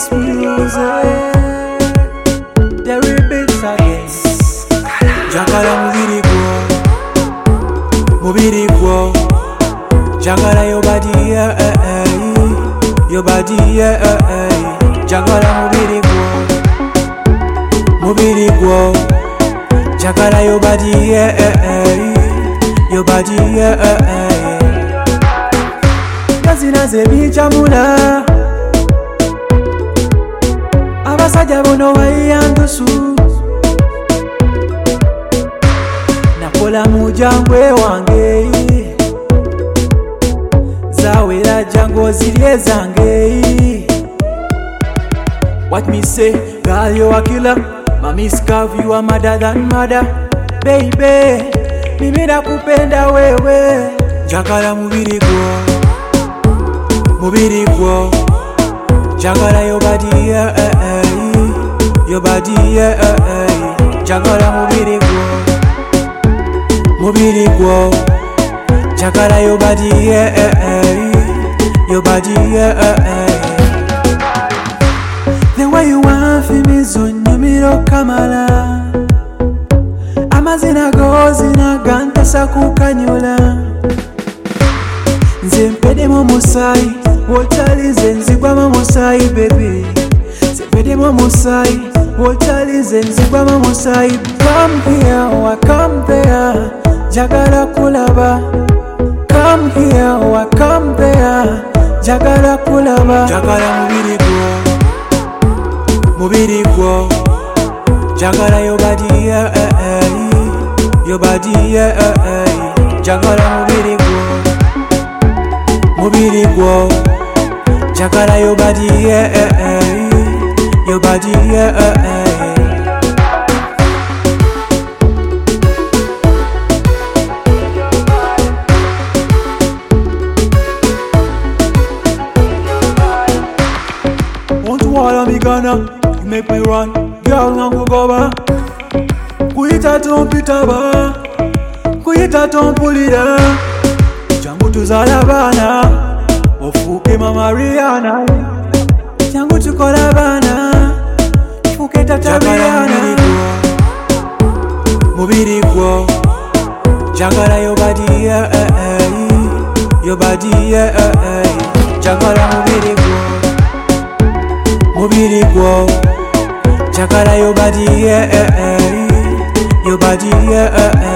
this music. The repeats again. Jagala mubiri gwo. Jagala your body, your body, Jagala mubiri gwo. Jagala your body, your body, Nazina zemichamula abasajja bono bayandusu nakola mujangwe wange zawera jango zirye zange. What me say, girl you a killer, mommy scarf you a mother than mother. Baby, mimi nakupenda wewe. Jagala mubiri gwo, Jagala your body, your body, Jagala mubiri gwo, Jagala your body, your body, The way you want for me zonyumiro kamala, amazina gozina gantasa kukanyula. Nze mpedemo musai, wotalize nzigwama musai baby. Mpedemo musai, wotalize nzigwama musai. Come here or come there, Jagala kulaba. Come here or come there, Jagala kulaba. Jagala mubiri gwo, Jagala your body, your body, Jagala mubiri gwo, Jagala your body, your body, Want to follow me Ghana, you make me run, girl nangu goba. Kuita tompita ba, kuita tompulira. Jangu tuzala bana, ofuke mama Rihanna. Jangu tukola bana, ofuke tata Rihanna. Mubiri gwo, Jagala your body, your body, Jagala mubiri gwo, Jagala your body, your body,